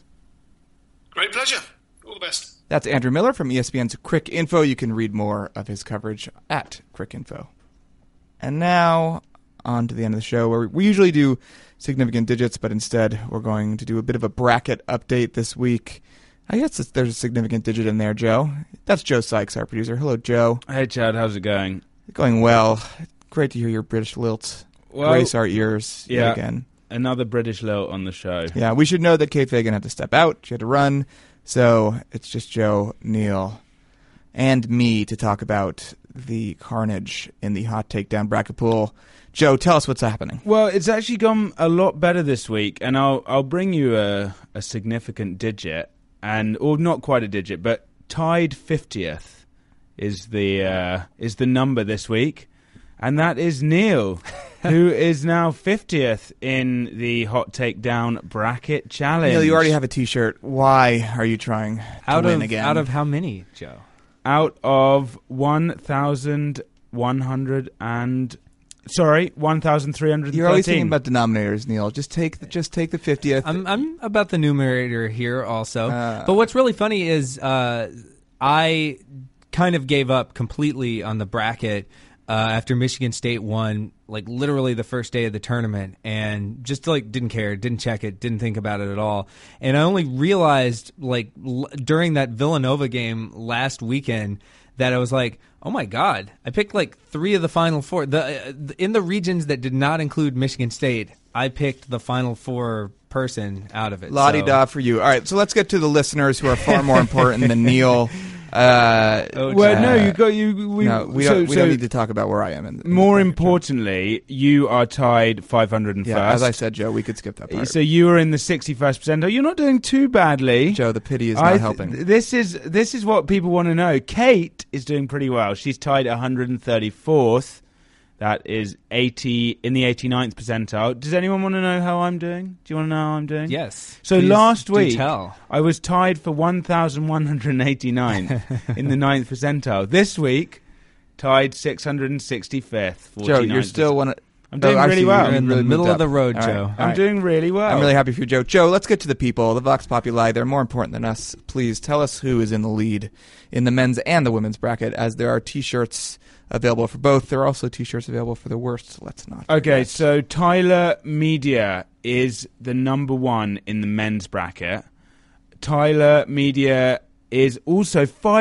Great pleasure. All the best. That's Andrew Miller from ESPN's Cricinfo. You can read more of his coverage at Cricinfo. And now, on to the end of the show, where we usually do significant digits, but instead we're going to do a bit of a bracket update this week. I guess there's a significant digit in there, Joe. That's Joe Sykes, our producer. Hello, Joe. Hey, Chad. How's it going? Going well. Great to hear your British lilt grace our ears yet again. Another British lilt on the show. Yeah, we should know that Kate Fagan had to step out. She had to run. So it's just Joe, Neil, and me to talk about the carnage in the hot takedown bracket pool. Joe, tell us what's happening. Well, it's actually gone a lot better this week, and I'll bring you a significant digit, or not quite a digit, but tied 50th is the number this week, and that is Neil, who is now 50th in the Hot Takedown Bracket Challenge. Neil, you already have a T-shirt. Why are you trying to win again? Out of how many, Joe? Out of 1,313. You're always thinking about denominators, Neil. Just take the 50th. I'm about the numerator here also. But what's really funny is I kind of gave up completely on the bracket after Michigan State won, like literally the first day of the tournament, and just like didn't care, didn't check it, didn't think about it at all. And I only realized like during that Villanova game last weekend that I was like, oh my God, I picked like 3 of the Final Four. In the regions that did not include Michigan State, I picked the Final Four person out of it. La-di-da for you. All right, so let's get to the listeners who are far more important than Neil. We don't need to talk about where I am. More importantly, you are tied 501st. Yeah, as I said, Joe, we could skip that part. So you are in the 61st percentile. You're not doing too badly, Joe. The pity is not helping. This is what people want to know. Kate is doing pretty well. She's tied 134th. That is 80 in the 89th percentile. Does anyone want to know how I'm doing? Do you want to know how I'm doing? Yes. So last week, I was tied for 1,189 in the 9th percentile. This week, tied 665th. Joe, you're still one. I'm doing really well. You're in the middle of the road, Joe. I'm doing really well. I'm really happy for you, Joe. Joe, let's get to the people. The Vox Populi, they're more important than us. Please tell us who is in the lead in the men's and the women's bracket, as there are T-shirts available for both. There are also T-shirts available for the worst, so let's not. Okay, so Tyler Media is the number 1 in the men's bracket. Tyler Media is also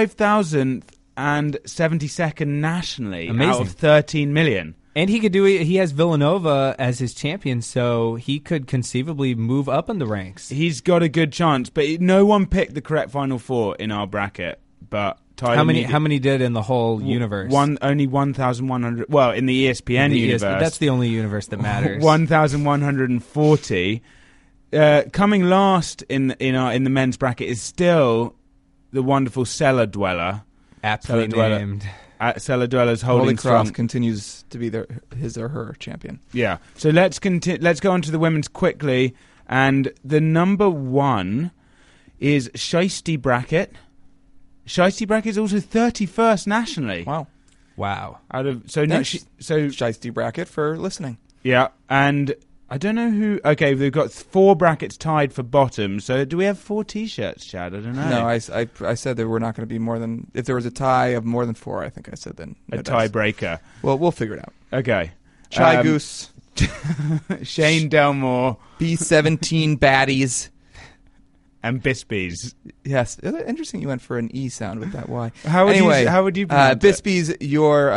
5,072nd nationally. Amazing. Out of 13 million. And he could do it. He has Villanova as his champion, so he could conceivably move up in the ranks. He's got a good chance, but no one picked the correct Final Four in our bracket. But Tyler how many did in the whole universe? Only 1,100. Well, in the ESPN universe, that's the only universe that matters. 1,140. Coming last in the men's bracket is still the wonderful Cellar Dweller. Aptly named. Cellar Dweller's holding Holy strong. Cross continues to be his or her champion. Yeah. So let's go on to the women's quickly, and the number 1 is Shiesty Brackett. Shiesty Brackett is also 31st nationally. Wow. Shiesty Brackett for listening. Yeah, and I don't know who. Okay, they've got 4 brackets tied for bottom. So do we have 4 T-shirts, Chad? I don't know. No, I said there were not going to be more than, if there was a tie of more than 4. I think I said then a tiebreaker. Well, we'll figure it out. Okay. Chai Goose, Shane Delmore, B17 Baddies. And Bispies. Yes. Interesting you went for an E sound with that Y. How would you pronounce Bispies, your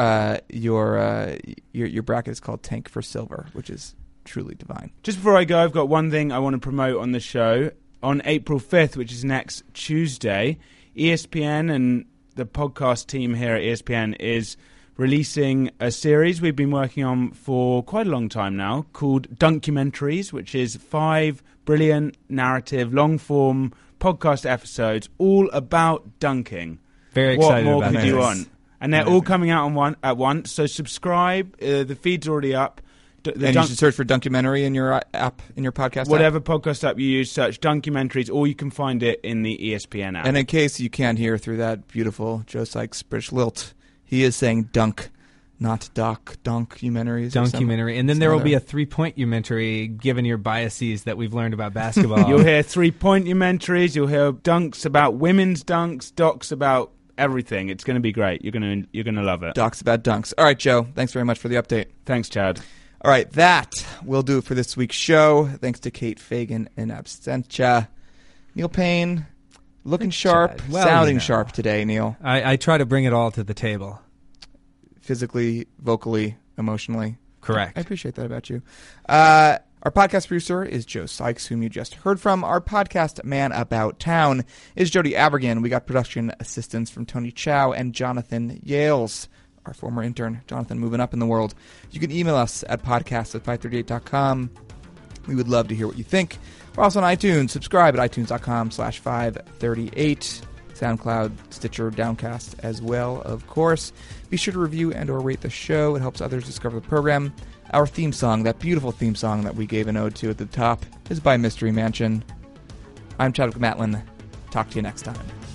bracket is called Tank for Silver, which is truly divine. Just before I go, I've got one thing I want to promote on the show. On April 5th, which is next Tuesday, ESPN and the podcast team here at ESPN is releasing a series we've been working on for quite a long time now called Dunkumentaries, which is 5 brilliant narrative, long-form podcast episodes all about dunking. Very excited about that. What more could you want? And they're all coming out at once, so subscribe. The feed's already up. You should search for Dunkumentary in your app, in your podcast Whatever podcast app you use, search Dunkumentaries, or you can find it in the ESPN app. And in case you can't hear through that beautiful Joe Sykes British lilt, he is saying dunk, not documentaries. Dunkumentary. And then there will be a 3-point-umentary given your biases that we've learned about basketball. You'll hear 3-point-umentaries, you'll hear dunks about women's dunks, docs about everything. It's going to be great. You're going to love it. Docs about dunks. All right, Joe. Thanks very much for the update. Thanks, Chad. All right, that will do it for this week's show. Thanks to Kate Fagan in absentia. Neil Payne, looking sharp, sounding sharp today, Neil. I try to bring it all to the table. Physically, vocally, emotionally. Correct. I appreciate that about you. Our podcast producer is Joe Sykes, whom you just heard from. Our podcast man about town is Jody Abergan. We got production assistance from Tony Chow and Jonathan Yales. Our former intern, Jonathan, moving up in the world. You can email us at podcast@538.com. We would love to hear what you think. We're also on iTunes. Subscribe at itunes.com/538. SoundCloud, Stitcher, Downcast as well, of course. Be sure to review and or rate the show. It helps others discover the program. Our theme song, that beautiful theme song that we gave an ode to at the top, is by Mystery Mansion. I'm Chadwick Matlin. Talk to you next time.